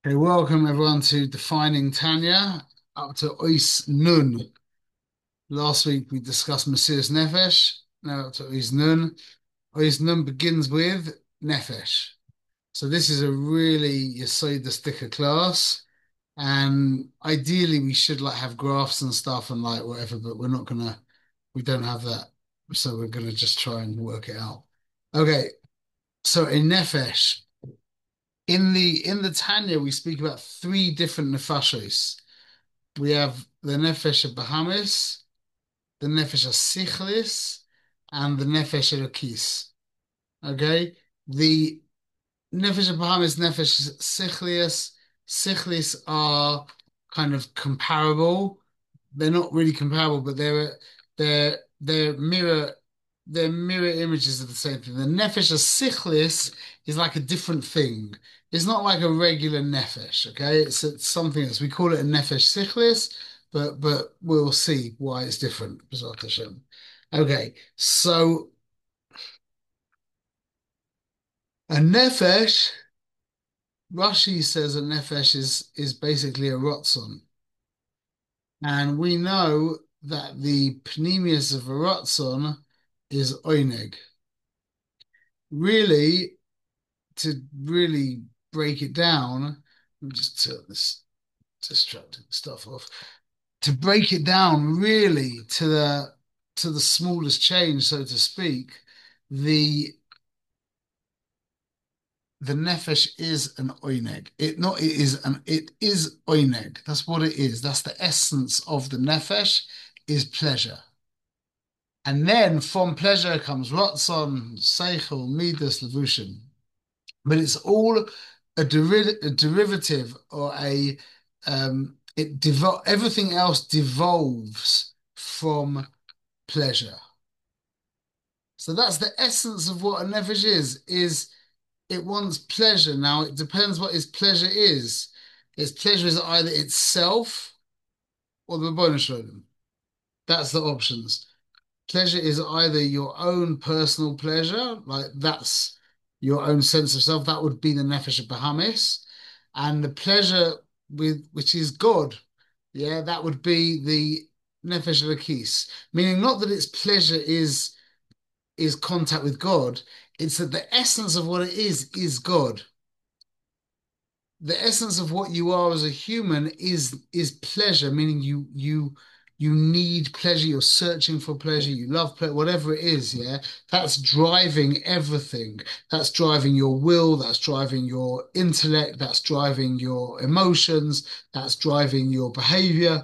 Okay, welcome everyone to Defining Tanya, up to Ois Nun. Last week we discussed Mesiras Nefesh, now up to Ois Nun. Ois Nun begins with Nefesh. So this is a really Yesod sticker class, and ideally we should like have graphs and stuff and like whatever, but we don't have that, so we're gonna just try and work it out. Okay, so in Nefesh, in the Tanya we speak about three different nefashos. We have the Nefesh Bahamis, the Nefesh Sichlis, and the Nefesh Elokis. Okay? The Nefesh Bahamis, Nefesh Sichlius, Sichlis are kind of comparable. They're not really comparable, but they're mirror images of the same thing. The Nefesh Sichlis is like a different thing. It's not like a regular Nefesh, okay? It's something else. We call it a Nefesh Sichlis, but we'll see why it's different. B'ezrat Hashem. Okay, so a Nefesh. Rashi says a nefesh is basically a rotzon, and we know that the pneumius of a rotzon is oineg. Really, to really break it down, let me just turn this distracting stuff off. To break it down really to the smallest change, so to speak, the the nefesh is an oineg. It is oineg. That's what it is. That's the essence of the nefesh is pleasure. And then from pleasure comes ratzon, seichel, midas, levushim. But it's all a derivative or a everything else devolves from pleasure. So that's the essence of what a nefesh is it wants pleasure. Now, it depends what its pleasure is. Its pleasure is either itself or the Ribono Shel Olam. That's the options. Pleasure is either your own personal pleasure, like that's your own sense of self. That would be the Nefesh Bahamis. And the pleasure with which is God. Yeah, that would be the Nefesh Lakis. Meaning not that its pleasure is contact with God, it's that the essence of what it is God. The essence of what you are as a human is pleasure, meaning you need pleasure, you're searching for pleasure, you love pleasure, whatever it is, yeah. That's driving everything. That's driving your will, that's driving your intellect, that's driving your emotions, that's driving your behavior.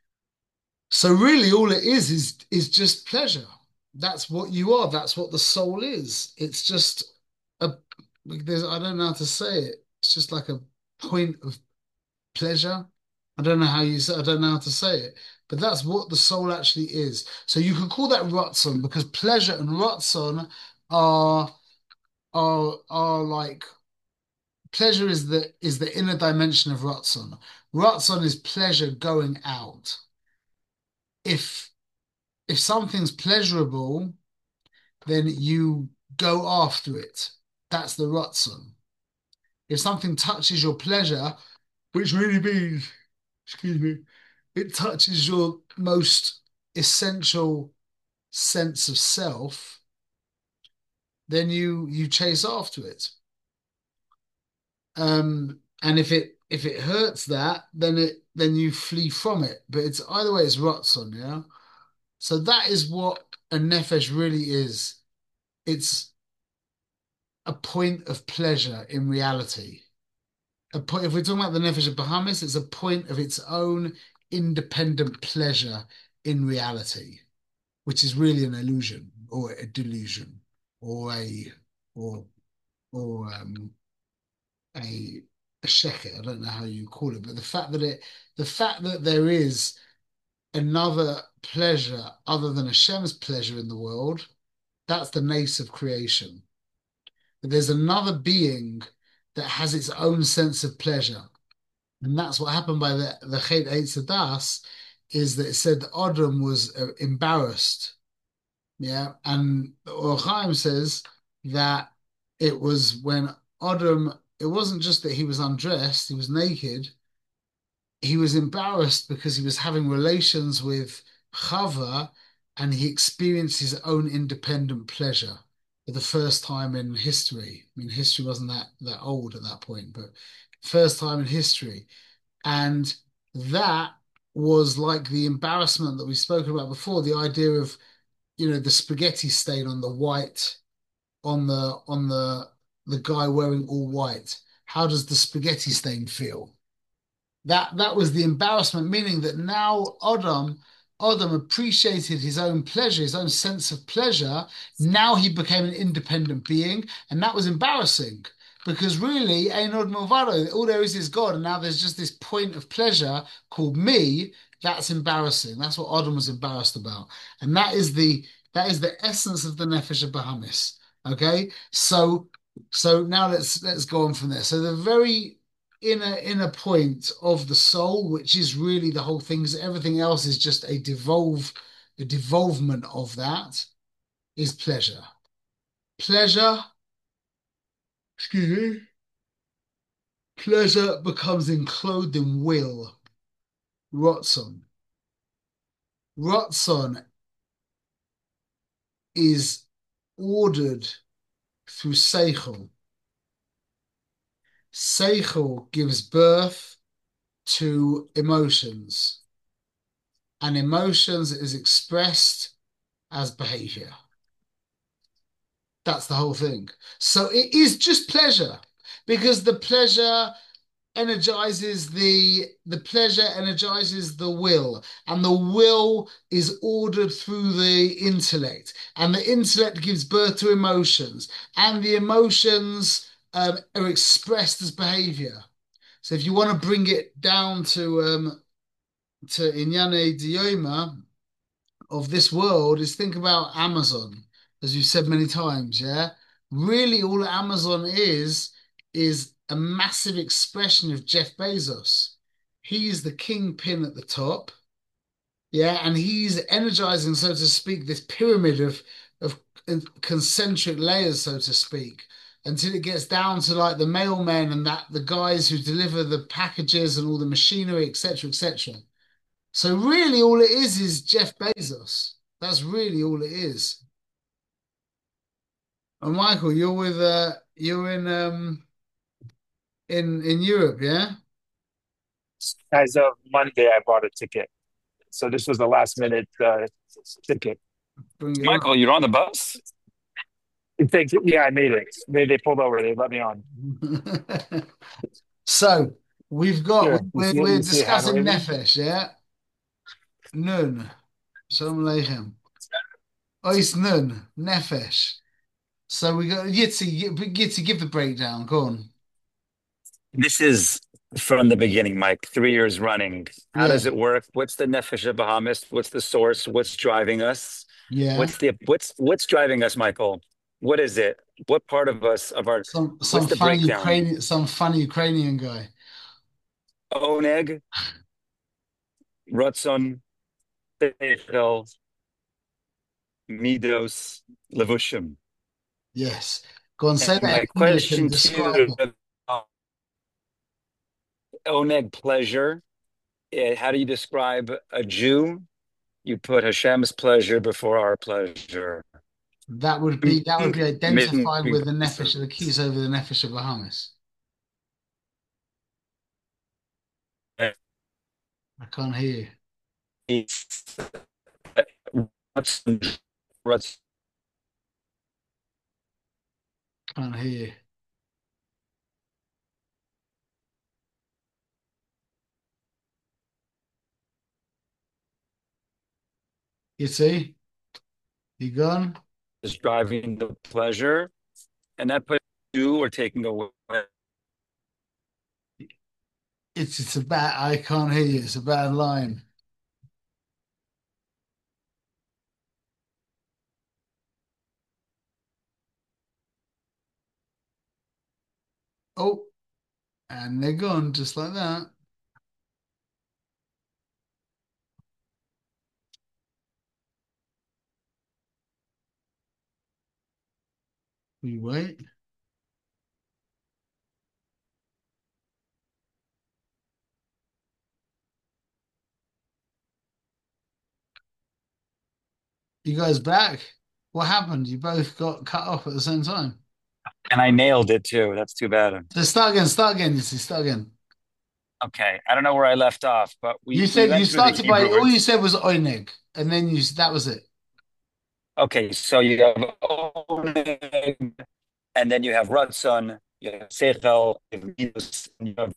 So really all it is just pleasure. That's what you are, that's what the soul is. It's just a I don't know how to say it. It's just like a point of pleasure. I don't know how to say it, but that's what the soul actually is. So you could call that Ratzon because pleasure and Ratzon are are like pleasure is the inner dimension of Ratzon. Ratzon is pleasure going out. If if something's pleasurable, then you go after it. That's the Ratzon. If something touches your pleasure, which really means, excuse me, it touches your most essential sense of self, then you chase after it. And if it hurts that, then you flee from it. But it's either way, it's Ratzon, yeah. So that is what a nefesh really is. It's a point of pleasure in reality. A point, if we're talking about the nefesh of Bahamis, it's a point of its own independent pleasure in reality, which is really an illusion or a delusion or a or or a a sheker. I don't know how you call it, but the fact that there is another pleasure other than Hashem's pleasure in the world, that's the nace of creation. But there's another being that has its own sense of pleasure. And that's what happened by the Chet Eitz Hadas, is that it said that Adam was embarrassed. Yeah. And Or Chaim says that it was when Adam it wasn't just that he was undressed, he was naked. He was embarrassed because he was having relations with Chava and he experienced his own independent pleasure for the first time in history. I mean, history wasn't that old at that point, but first time in history. And that was like the embarrassment that we spoke about before, the idea of, the spaghetti stain on the white, on the guy wearing all white. How does the spaghetti stain feel? That was the embarrassment, meaning that now Adam appreciated his own pleasure, his own sense of pleasure. Now he became an independent being, and that was embarrassing because really, Ein Od Milvado, all there is God, and now there's just this point of pleasure called me. That's embarrassing. That's what Adam was embarrassed about, and that is the essence of the Nefesh Bahamis. Okay, so now let's go on from there. So the very inner point of the soul, which is really the whole thing, is everything else is just a devolvement of that, is pleasure. Pleasure, excuse me, pleasure becomes enclosed in will, Ratzon. Ratzon is ordered through Seichel. Seichel gives birth to emotions, and emotions is expressed as behavior. That's the whole thing. So it is just pleasure because the pleasure energizes the will, and the will is ordered through the intellect, and the intellect gives birth to emotions, and the emotions are expressed as behavior. So if you want to bring it down to Inyane Dioma, of this world, is think about Amazon, as you've said many times, yeah? Really, all Amazon is a massive expression of Jeff Bezos. He's the kingpin at the top, yeah, and he's energizing, so to speak, this pyramid of concentric layers, so to speak, until it gets down to like the mailmen and that the guys who deliver the packages and all the machinery, etc., etc. So really, all it is Jeff Bezos. That's really all it is. And Michael, you're in Europe, yeah? As of Monday, I bought a ticket. So this was a last minute ticket. Bring it Michael, you're on the bus? Yeah, I made it. They pulled over. They let me on. on. So we've got Sure. we're You see a hand discussing waving? nefesh, yeah? Nun. Shalom Aleichem. Ois nun, nefesh. So we got Yitzi, give the breakdown. Go on. This is from the beginning, Mike, 3 years running. How Yeah, does it work? What's the Nefesh Bahamis? What's the source? What's driving us? yeah. What's driving us, Michael? What is it? What part of us of our Some what's some the funny breakdown? Ukrainian guy. Oneg, Ratzon, Seichel, Midos, Levushim. Yes. Go on, say And that my in English and question to describe you, it. Oneg pleasure. How do you describe a Jew? You put Hashem's pleasure before our pleasure. That would be identified with the Magnificent. Nefesh of the Keys over the Nefesh of Bahamas. I can't hear you. Can't hear you. You see? You gone? Is driving the pleasure, and that puts you or taking away. It's a bad. I can't hear you. It's a bad line. Oh, and they're gone just like that. We wait. You guys back? What happened? You both got cut off at the same time. And I nailed it too. That's too bad. So start again, you see, start again. Okay. I don't know where I left off, but You we said you went through the started by Hebrew all you words. said was oineg, and then you that was it. Okay, so you have oneg, and then you have Ratzon, you have Seichel, you have Midos, and you have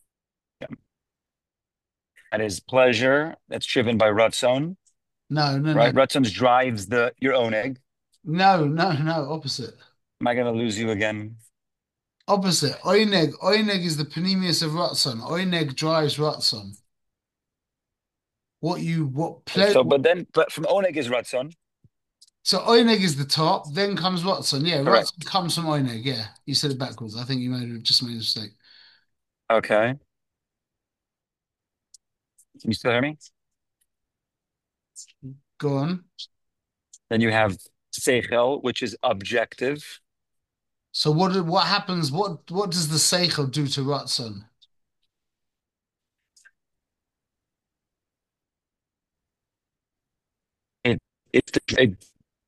that is pleasure that's driven by Ratzon, No, no, no. right? Ratzon drives the your oneg. No, no, no, opposite. Am I gonna lose you again? Opposite. Oineg. Oineg is the panemius of Ratzon. Oineg drives Ratzon. What play So, but from oneg is Ratzon, so Oineg is the top, then comes Ratzon. Yeah, Ratzon correct? comes from Oineg. Yeah. You said it backwards. I think just made a mistake. Okay. Can you still hear me? Go on. Then you have Seichel, which is objective. So what happens? What does the Seichel do to Ratzon? It it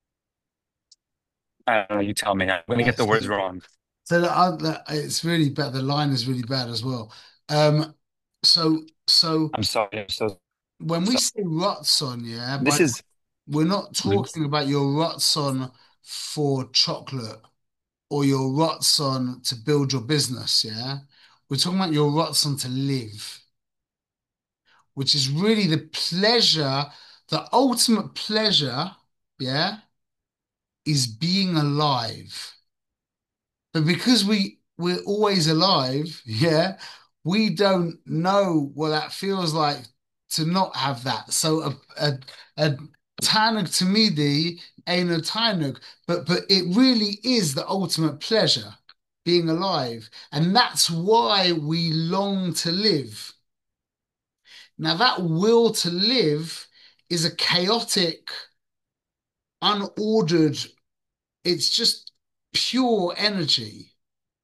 I don't know. You tell me. I'm gonna get the words wrong. So it's really bad. The line is really bad as well. Um, so I'm sorry. I'm so when we sorry. say Ratzon, yeah, This but is we're not Mhm. talking about your Ratzon for chocolate or your Ratzon to build your business, yeah. We're talking about your Ratzon to live, which is really the pleasure, the ultimate pleasure, yeah, is being alive. But because we're always alive, yeah, we don't know what that feels like to not have that. So a Tanug Tamidi ain't a Tanug, but it really is the ultimate pleasure, being alive. And that's why we long to live. Now that will to live is a chaotic, unordered, it's just pure energy.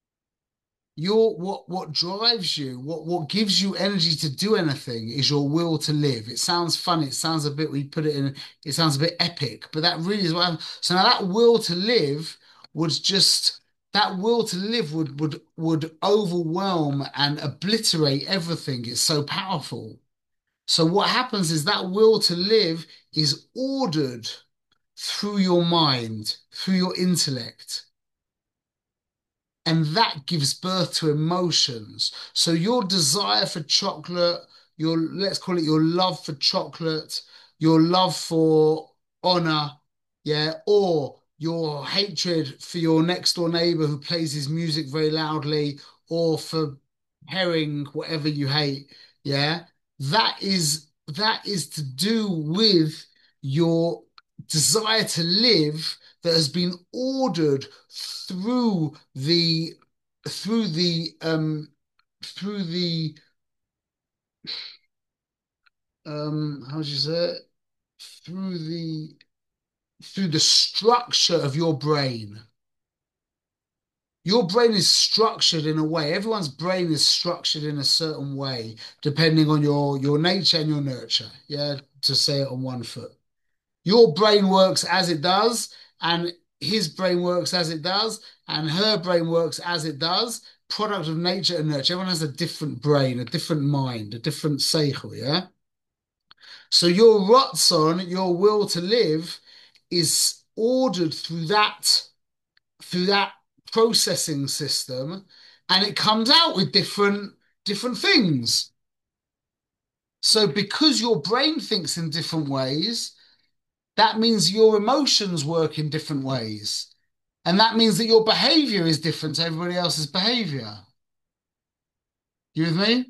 What drives you, what gives you energy to do anything is your will to live. It sounds funny, it sounds a bit, we put it in, it sounds a bit epic, but that really is what happens. So now that will to live would just that will to live would overwhelm and obliterate everything. It's so powerful. So what happens is that will to live is ordered through your mind, through your intellect. And that gives birth to emotions. So your desire for chocolate, your let's call it your love for chocolate, your love for honor, yeah, or your hatred for your next door neighbor who plays his music very loudly, or for herring, whatever you hate, yeah, that is to do with your desire to live that has been ordered through the through the how do you say it? Through the structure of your brain. Your brain is structured in a way. Everyone's brain is structured in a certain way, depending on your nature and your nurture. Yeah, to say it on one foot. Your brain works as it does, and his brain works as it does, and her brain works as it does. Product of nature and nurture. Everyone has a different brain, a different mind, a different seichel, yeah? So your ratzon, your will to live, is ordered through that processing system, and it comes out with different things. So because your brain thinks in different ways, that means your emotions work in different ways. And that means that your behavior is different to everybody else's behavior. You with me?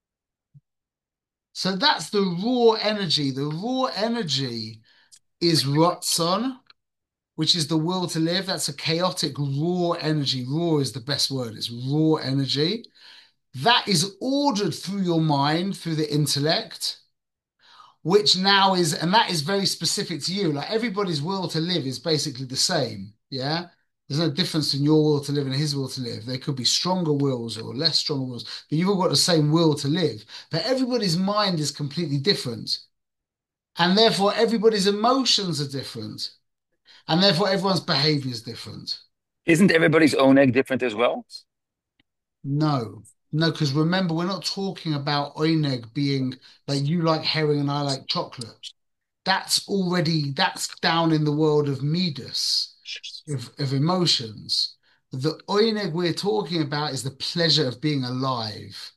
So that's the raw energy. The raw energy is Ratzon, which is the will to live. That's a chaotic, raw energy. Raw is the best word. It's raw energy. That is ordered through your mind, through the intellect, which now is, and that is very specific to you. Like everybody's will to live is basically the same. Yeah. There's no difference in your will to live and his will to live. There could be stronger wills or less strong wills, but you've all got the same will to live. But everybody's mind is completely different. And therefore, everybody's emotions are different. And therefore everyone's behavior is different. Isn't everybody's own egg different as well? No, no, because remember, we're not talking about Oineg being like you like herring and I like chocolate. That's down in the world of Midas, of emotions. The Oineg we're talking about is the pleasure of being alive,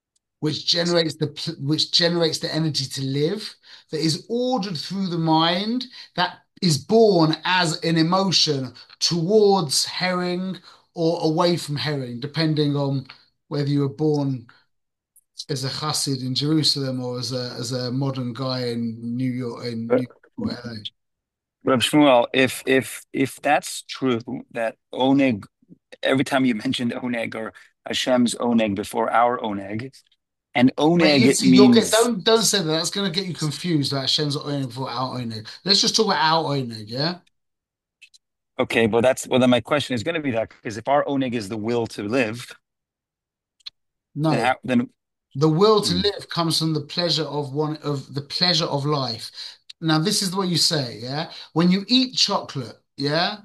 which generates the energy to live, that is ordered through the mind, that is born as an emotion towards herring or away from herring, depending on whether you were born as a chassid in Jerusalem or as a modern guy in New York, in New But, York or LA. Reb Shmuel, if that's true, that oneg, every time you mentioned oneg or Hashem's oneg before our oneg, and But oneg you'll get means don't say that. That's going to get you confused about Hashem's Oineg before our Oineg. Let's just talk about our Oineg, yeah? okay, but that's well then my question is going to be that because if our oneg is the will to live, then No. how then The will to hmm, live comes from the pleasure of life. Now, this is the way you say, yeah? When you eat chocolate, yeah,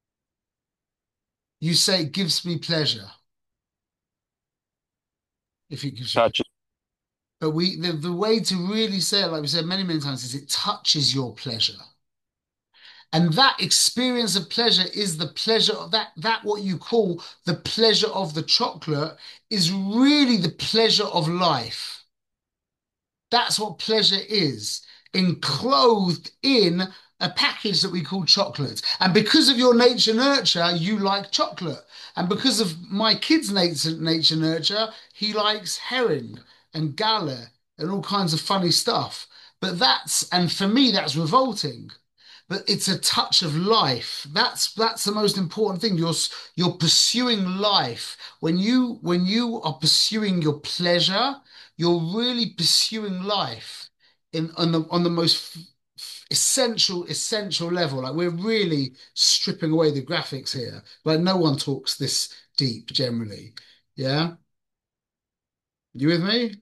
you say it gives me pleasure if it gives you pleasure. touch But the way to really say it, like we said many, many times, is it touches your pleasure. And that experience of pleasure is the pleasure of that what you call the pleasure of the chocolate is really the pleasure of life. That's what pleasure is, enclosed in a package that we call chocolate. And because of your nature nurture, you like chocolate. And because of my kid's nature nurture, he likes herring and gala and all kinds of funny stuff. And for me, that's revolting. But it's a touch of life. That's the most important thing. You're pursuing life. When you are pursuing your pleasure, you're really pursuing life on the most essential level. Like we're really stripping away the graphics here. Like no one talks this deep generally. Yeah, you with me?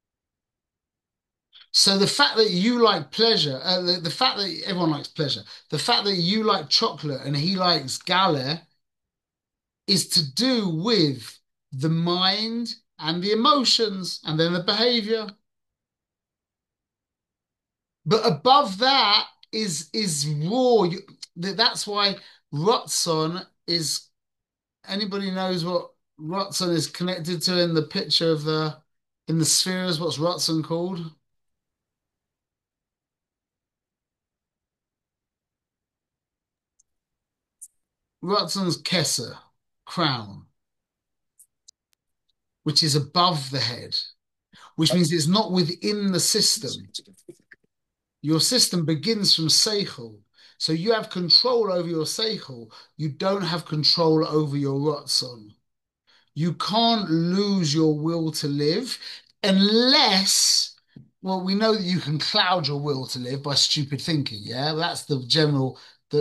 So the fact that you like pleasure, the fact that everyone likes pleasure, the fact that you like chocolate and he likes gala is to do with the mind and the emotions and then the behavior. But above that is raw. That's why Rotson is. Anybody knows what Rotson is connected to in the picture of in the spheres? What's Rotson called? Rotson's Kesser, crown, which is above the head, which means it's not within the system. Your system begins from Seichel. So you have control over your Seichel. You don't have control over your Ratzon. You can't lose your will to live unless, well, we know that you can cloud your will to live by stupid thinking. Yeah, that's the general,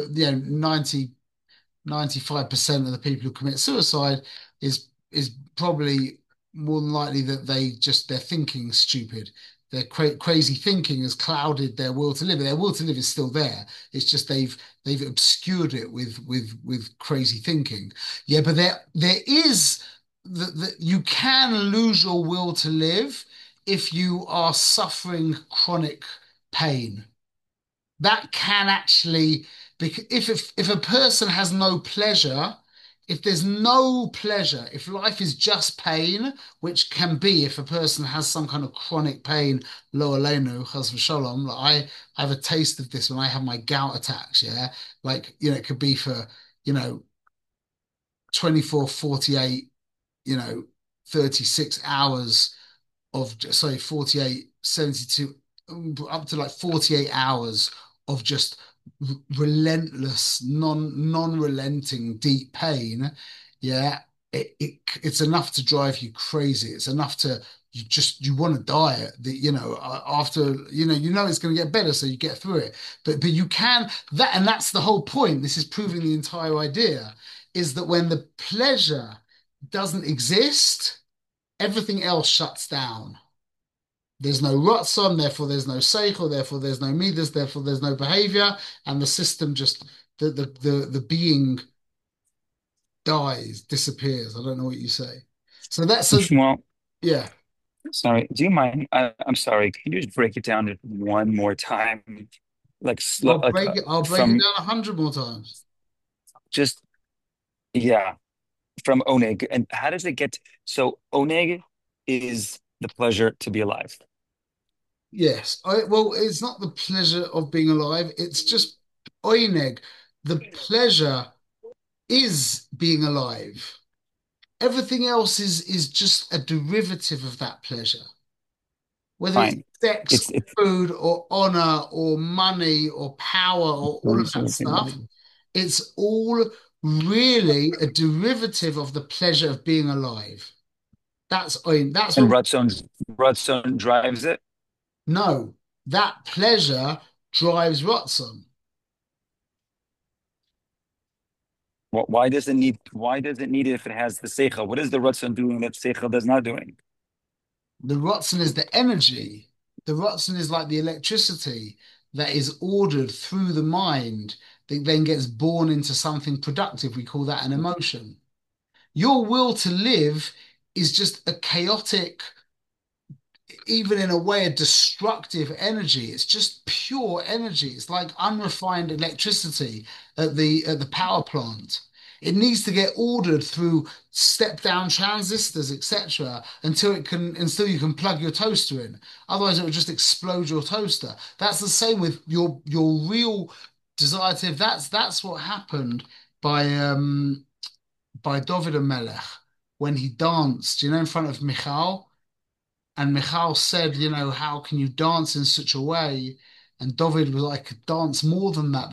95% of the people who commit suicide is probably more than likely that their thinking stupid. Their crazy thinking has clouded their will to live. Their will to live is still there. It's just they've obscured it with crazy thinking. Yeah, but there is that you can lose your will to live if you are suffering chronic pain. That can actually, because if a person has no pleasure, if there's no pleasure, if life is just pain, which can be if a person has some kind of chronic pain, lo aleinu, chas v'shalom, like I have a taste of this when I have my gout attacks, yeah, like it could be for you know 24, 48, 36 hours of, sorry, 48, 72, up to like 48 hours of just relentless, non-relenting deep pain. Yeah, it's enough to drive you crazy. It's enough to you want to die after it's going to get better, so you get through it. But you can that, and that's the whole point. This is proving the entire idea is that when the pleasure doesn't exist, everything else shuts down. There's no Ratzon, therefore there's no Seichel, therefore there's no Midas, therefore there's no behavior, and the system just the being dies, disappears. I don't know what you say. So that's so Shmuel, yeah. sorry, do you mind? I'm sorry. Can you just break it down just one more time? Like, I'll break it from down 100 more times. just, yeah, from Oneg. And how does it get? So, Oneg is the pleasure to be alive. Yes. Well, it's not the pleasure of being alive. It's just oineg. The pleasure is being alive. Everything else is just a derivative of that pleasure. Whether it's Fine. sex, It's food, or honor, or money, or power, or all of that stuff, it's all really a derivative of the pleasure of being alive. That's and what Rutson drives it. no, that pleasure drives Ratzon. Why does it need? Why does it need it if it has the seichel? What is the Rutson doing that seichel does not doing? The Ratzon is the energy. The Ratzon is like the electricity that is ordered through the mind that then gets born into something productive. We call that an emotion. Your will to live is just a chaotic, even in a way, a destructive energy. It's just pure energy. It's like unrefined electricity at the power plant. It needs to get ordered through step down transistors, etc., until you can plug your toaster in. Otherwise, it will just explode your toaster. That's the same with your real desire to live. That's what happened by David Melech when he danced, in front of Michal. And Michal said, how can you dance in such a way? And David was like, dance more than that.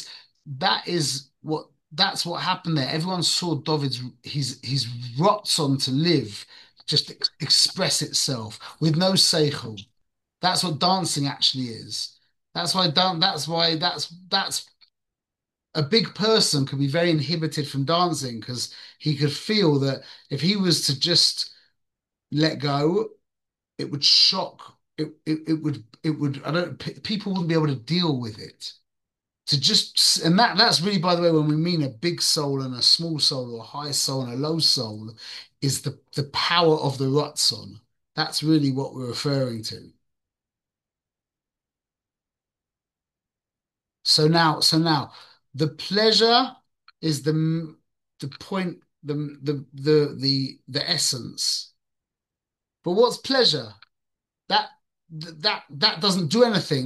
That's what happened there. Everyone saw David's his rotzon to live, just express itself with no seichel. That's what dancing actually is. That's why a big person could be very inhibited from dancing because he could feel that if he was to just let go, it would shock. I don't, people wouldn't be able to deal with it. And that's really, by the way, when we mean a big soul and a small soul, or a high soul and a low soul, is the power of the Ratzon. That's really what we're referring to. So now, the pleasure is the point, the essence. But what's pleasure? That that doesn't do anything.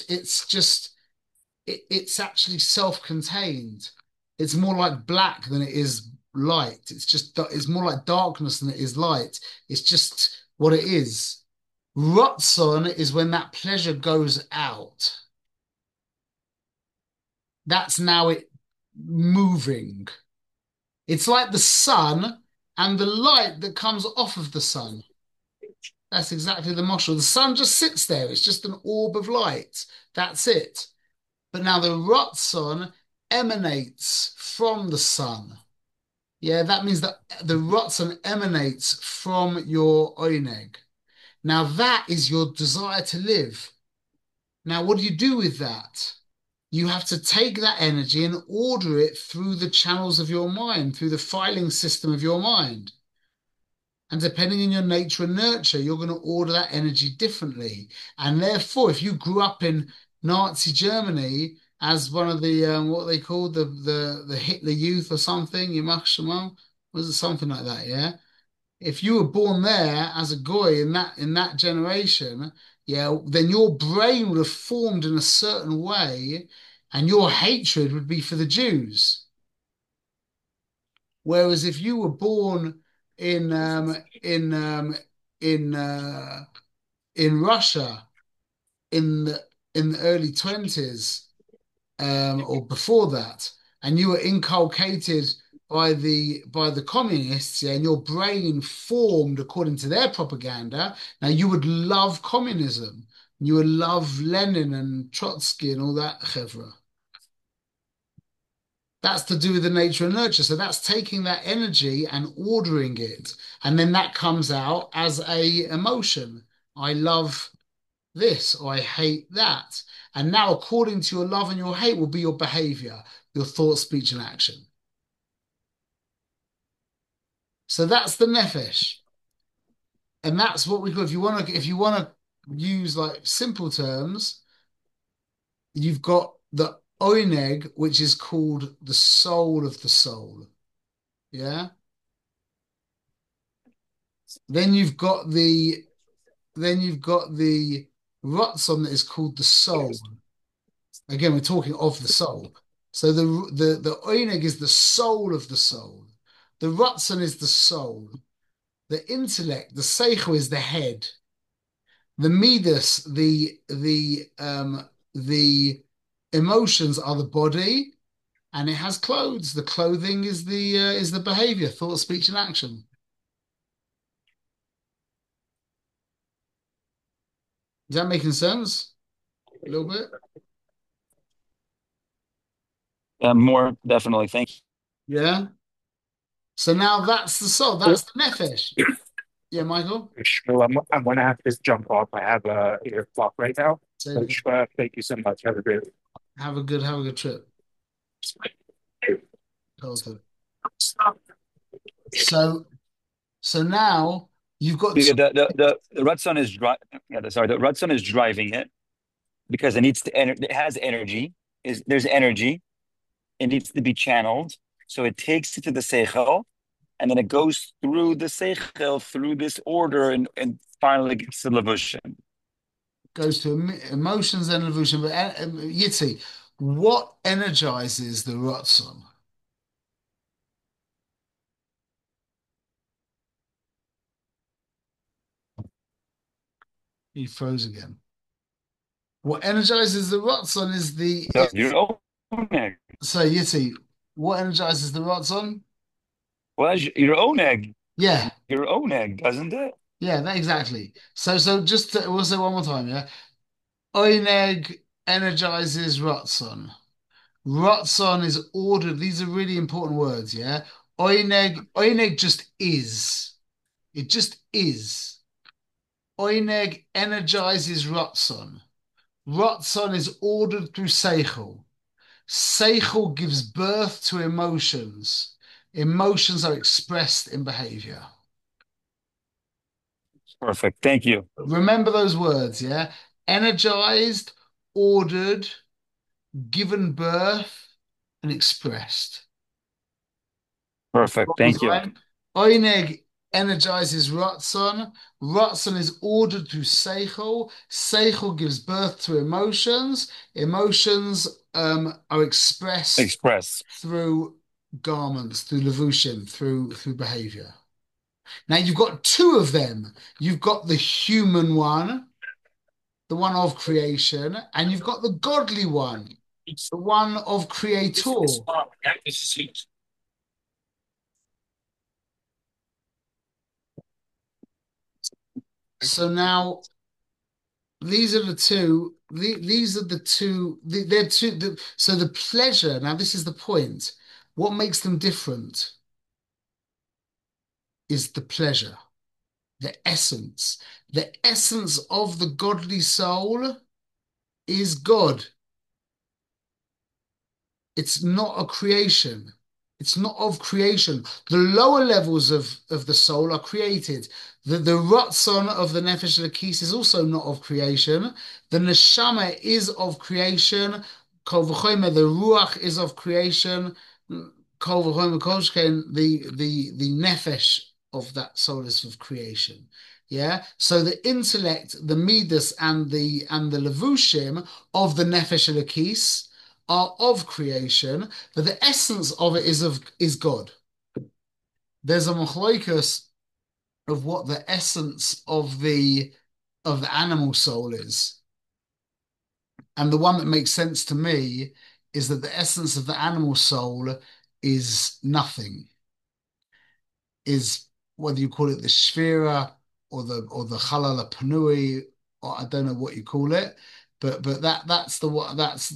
It's actually self-contained. It's more like black than it is light. It's more like darkness than it is light. It's just what it is. Ratzon is when that pleasure goes out. That's now it moving. It's like the sun and the light that comes off of the sun. That's exactly the mashal. The sun just sits there. It's just an orb of light. That's it. But now the Ratzon emanates from the sun. Yeah, that means that the Ratzon emanates from your Oineg. Now that is your desire to live. Now, what do you do with that? You have to take that energy and order it through the channels of your mind, through the filing system of your mind. And depending on your nature and nurture, you're going to order that energy differently. And therefore, if you grew up in Nazi Germany as one of the what they called the Hitler Youth or something, Yamach Shemal, was it something like that? Yeah. If you were born there as a goy in that generation, yeah, then your brain would have formed in a certain way, and your hatred would be for the Jews. Whereas if you were born in in um, in uh, in Russia in the early 20s, or before that, and you were inculcated by the communists, yeah, and your brain formed according to their propaganda, now you would love communism. You would love Lenin and Trotsky and all that chevra. That's to do with the nature and nurture. So that's taking that energy and ordering it. And then that comes out as a emotion. I love this, or I hate that. And now, according to your love and your hate, will be your behavior, your thought, speech, and action. So that's the nefesh. And that's what we call, if you want to use like simple terms, you've got the oneg, which is called the soul of the soul. Yeah. Then you've got the Ratzon that is called the soul. Again, we're talking of the soul. So the oneg is the soul of the soul. The Ratzon is the soul. The intellect, the seichel is the head. The midas, the emotions are the body, and it has clothes. The clothing is the behavior, thought, speech, and action. Is that making sense? A little bit? More definitely. Thank you. Yeah. So now that's the soul. That's the nefesh. Yeah, Michael. Sure, I'm gonna have to jump off. I have a 8 o'clock right now. So But, thank you so much. Have a great have a good trip. Totally. So so now you've got The two, the Ratzon is the Ratzon is driving it because it needs to it has energy. There's energy. It needs to be channeled. So it takes it to the Seichel, and then it goes through the Seichel, through this order, and finally gets to Levushim. goes to emotions and evolution. But Yitzi, what energizes the Ratzon? He froze again. What energizes the Ratzon is the So your oneg. so Yitzi, what energizes the Ratzon? Well, your oneg. Yeah, Your oneg, doesn't it? yeah, that exactly. So we'll say one more time, yeah. Oineg energizes Ratzon. Ratzon is ordered. These are really important words, yeah. Oineg just is. It just is. Oineg energizes Ratzon. Ratzon is ordered through Seichel. Seichel gives birth to emotions. Emotions are expressed in behavior. Perfect. Thank you. Remember those words, yeah? Energized, ordered, given birth, and expressed. Perfect. One more Thank you. time. Oineg energizes Ratzon. Ratzon is ordered through Seichel. Seichel gives birth to emotions. Emotions are expressed Express. through garments, through levushim, through behavior. Now you've got two of them. You've got the human one, the one of creation, and you've got the godly one, the one of creator. So now these are the two. These are the two. They're two. So the pleasure. Now this is the point. What makes them different is the pleasure, the essence. The essence of the godly soul is God. It's not a creation. It's not of creation. The lower levels of the soul are created. The Ratzon of the Nefesh Lakis is also not of creation. The Neshama is of creation. Kol v'chomer, the Ruach is of creation. Kol v'chomer kol sheken, the Nefesh of that soul is of creation. Yeah. So the intellect, the Midas, and the Levushim of the Nefesh Lakis are of creation, but the essence of it is God. There's a machloikus of what the essence of the animal soul is. And the one that makes sense to me is that the essence of the animal soul is nothing. Is whether you call it the shvira or the chalal panui, or I don't know what you call it, but that's the what that's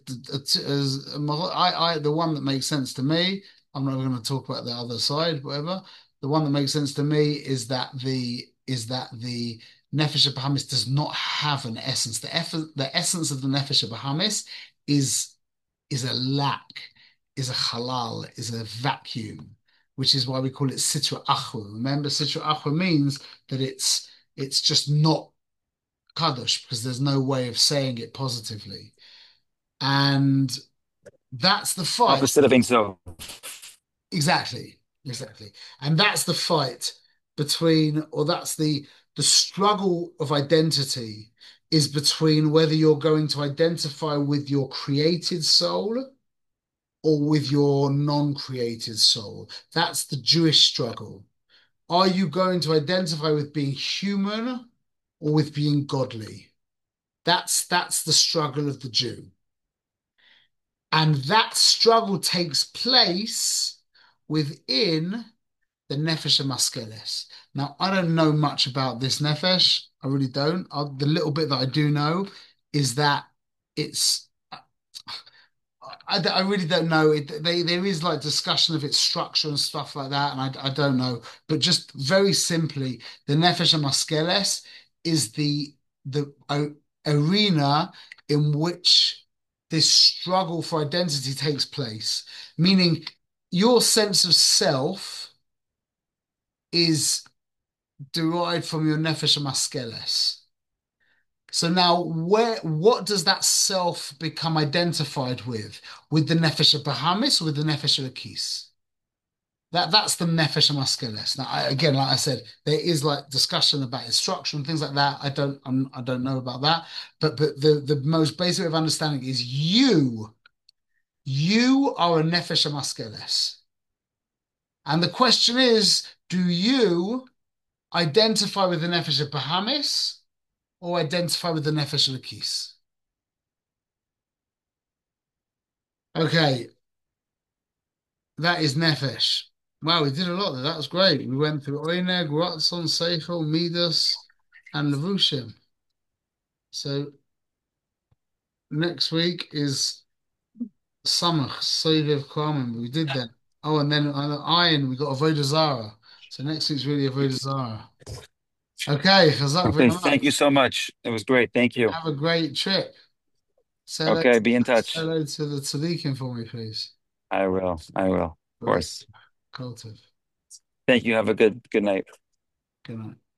the one that makes sense to me. I'm not going to talk about the other side, whatever. The one that makes sense to me is that is that the Nefesh Bahamis does not have an essence. The essence of the Nefesh Bahamis is a lack, is a halal, is a vacuum, which is why we call it Sitra Achra. Remember, Sitra Achra means that it's just not Kadosh because there's no way of saying it positively. And that's the fight. Opposite of Ein Sof. Exactly, exactly. And that's the fight between, or that's the struggle of identity is between whether you're going to identify with your created soul or with your non-created soul. That's the Jewish struggle. Are you going to identify with being human or with being godly? That's the struggle of the Jew. And that struggle takes place within the Nefesh Maskeles. Now, I don't know much about this Nefesh. I really don't. The little bit that I do know is that it's I really don't know. There is like discussion of its structure and stuff like that, and I don't know. But just very simply, the Nefesh Maskeles is the arena in which this struggle for identity takes place, meaning your sense of self is derived from your Nefesh Maskeles. So now, what does that self become identified with? With the Nefesh Bahamis or with the Nefesh Lakis? That's the Nefesh Maskeles. Now, again, like I said, there is like discussion about instruction and things like that. I don't know about that, but the most basic way of understanding is you are a Nefesh Maskeles, and the question is, do you identify with the Nefesh Bahamis or identify with the Nefesh Lakis? Okay, that is Nefesh. Wow, we did a lot there. That was great. We went through Oineg, Ratzon, Seichel, Midas, and Levushim. So next week is Samach, Soviv Karman. We did that. Oh, and then on the Iron, we got Avodah Zarah. So next week's really Avodah Zarah. Okay, Chazak Okay, very thank you much. so much. It was great. Thank you. Have a great trip. Say hello Okay, to, be in say touch. hello to the Tzaddikim for me, please. I will. I will. Of Great. course. Kultiv. Thank you. Have a good night. Good night.